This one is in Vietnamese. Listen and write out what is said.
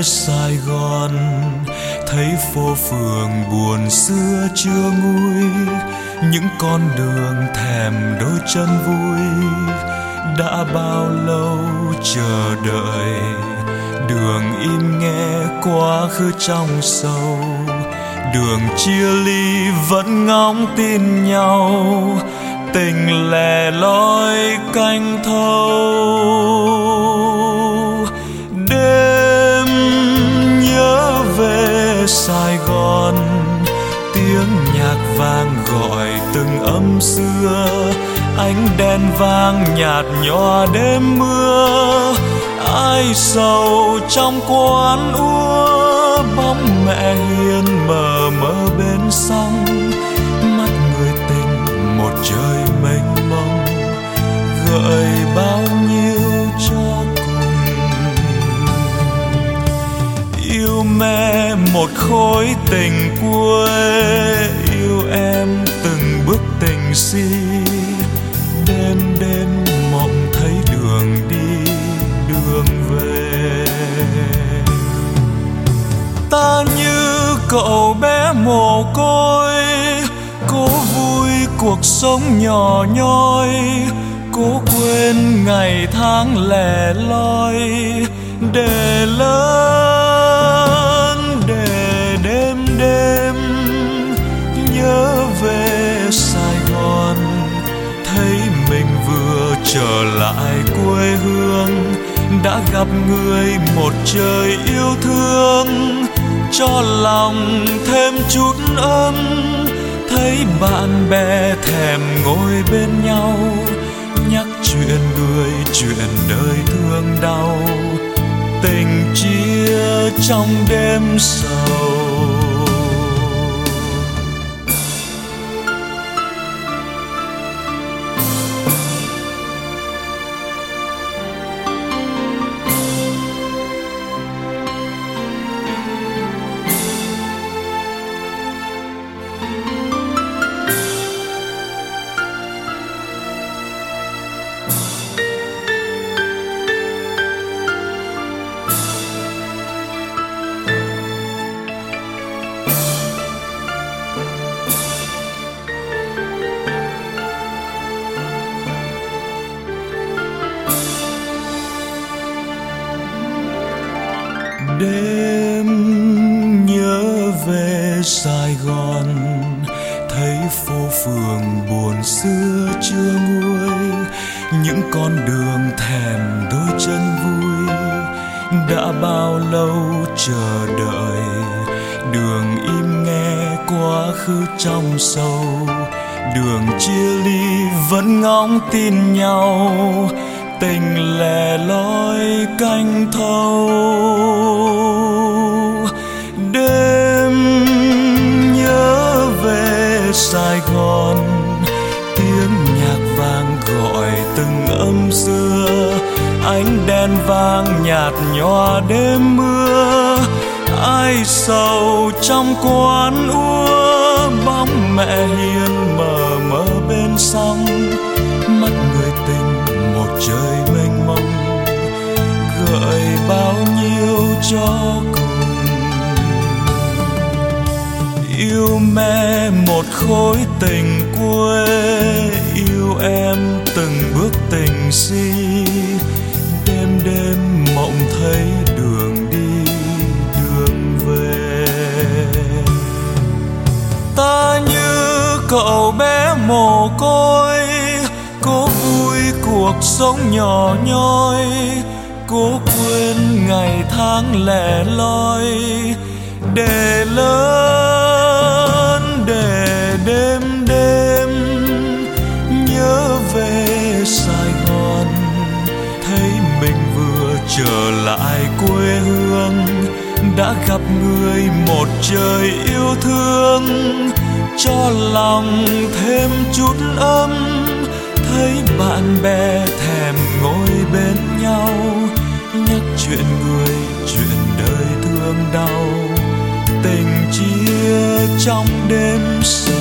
Sài Gòn, thấy phố phường buồn xưa chưa nguôi, những con đường thèm đôi chân vui. Đã bao lâu chờ đợi, đường im nghe quá khứ trong sâu, đường chia ly vẫn ngóng tin nhau, tình lẻ loi canh thâu. Đêm nhớ về Sài Gòn, tiếng nhạc vang gọi từng âm xưa, ánh đèn vàng nhạt nhòa đêm mưa. Ai sầu trong quán úa, bóng mẹ hiền mờ mơ bên sông, mắt người tình một trời mênh mông, gợi bao nhiêu cho cùng. Yêu mẹ một khối tình quê, yêu em từng bước tình si, đêm đêm mộng thấy đường đi đường về. Ta như cậu bé mồ côi, cố vui cuộc sống nhỏ nhoi, cố quên ngày tháng lẻ loi, để lớn để đêm đêm nhớ về Sài Gòn, thấy mình vừa trở lại quê hương, đã gặp người một trời yêu thương, cho lòng thêm chút ấm, thấy bạn bè thèm ngồi bên nhau, nhắc chuyện người chuyện đời thương đau, tình chia trong đêm sầu. Đêm nhớ về Sài Gòn, thấy phố phường buồn xưa chưa nguôi, những con đường thèm đôi chân vui. Đã bao lâu chờ đợi, đường im nghe quá khứ trong sâu, đường chia ly vẫn ngóng tin nhau, tình lẻ loi canh thâu. Đêm nhớ về Sài Gòn, tiếng nhạc vang gọi từng âm xưa, ánh đèn vàng nhạt nhòa đêm mưa. Ai sầu trong quán úa, bóng mẹ hiền mờ mơ bên sông, mắt người tình một trời mênh mông, gợi bao nhiêu cho cùng. Yêu mẹ một khối tình quê, yêu em từng bước tình si, đêm đêm mộng thấy đường đi đường về. Ta như cậu bé mồ côi, cố vui cuộc sống nhỏ nhoi, cố quên ngày tháng lẻ loi, để lớn để đêm đêm nhớ về Sài Gòn, thấy mình vừa trở lại quê hương, đã gặp người một trời yêu thương, cho lòng thêm chút ấm, thấy bạn bè thèm ngồi bên nhau, nhắc chuyện người chuyện đời thương đau, tình chia trong đêm sâu.